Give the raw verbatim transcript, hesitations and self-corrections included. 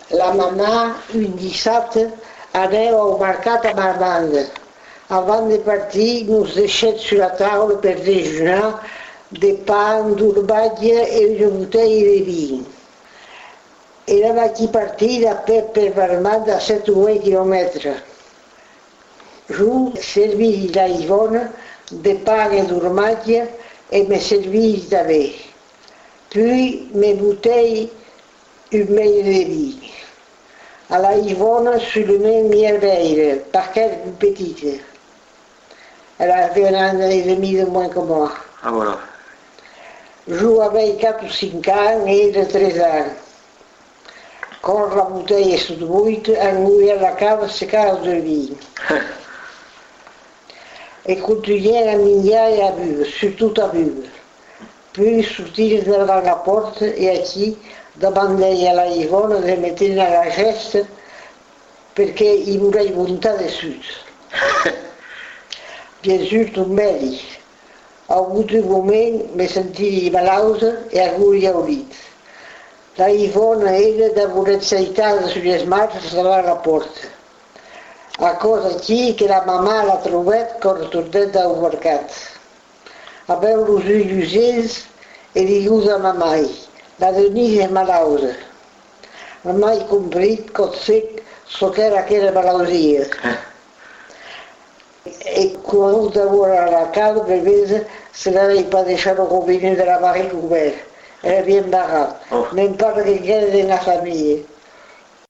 La mamma, un dissabte, anava al mercat amb Armanda. Avant de partir, nos deixem sur la taula per dejunar de pa, d'urbatge i una botella de vi. Érem aquí partir a peu per Armanda a set o vuit quilòmetres. Jo servis la Ivona de pa e d'urmatge e me servis també. Puis me botei un meille de vi. A la Ivona seulement merveille, parce qu'elle est petite. Elle avait un an et demi de moins que moi. Ah voilà. Je avais quatre ou cinq ans et elle treize ans. Quand la bouteille est sous buite, elle mouillait la cave secale de vie. Et continuait à migner et à vivre, surtout à vivre. Puis sortir devant la porte et aquí demandei a la Ivona de mettre à la geste perquè hi volia voluntat de sud. Bien sûr, tombei. Au bout d'un moment, me sentii malauda e agulla al llit. La Ivona era de voler s'aitada sur les mans davant la porta. A cosa aquí que la mamà l'ha trobat quan tornat del mercat. A veure els ulls ells e diu a mamai. La Denise è malauda. Non ho mai compreso cos'è che era quella malattia. E quando lavoro alla casa, per vedere se n'aveva pas deixat le robinet de la Marie ouvert. Era bien barrat. Oh. Même pas que quelqu'un de la famille.